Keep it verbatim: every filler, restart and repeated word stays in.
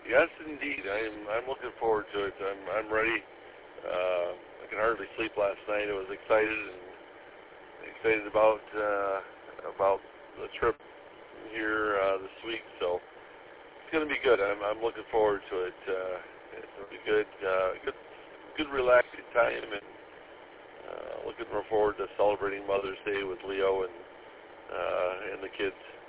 Yes, indeed. I'm I'm looking forward to it. I'm I'm ready. Uh, I can hardly sleep last night. I was excited and excited about uh, about the trip here uh, this week. So it's going to be good. I'm I'm looking forward to it. Uh, it'll be good. Uh, good good relaxing time, and uh, looking forward to celebrating Mother's Day with Leo and uh, and the kids.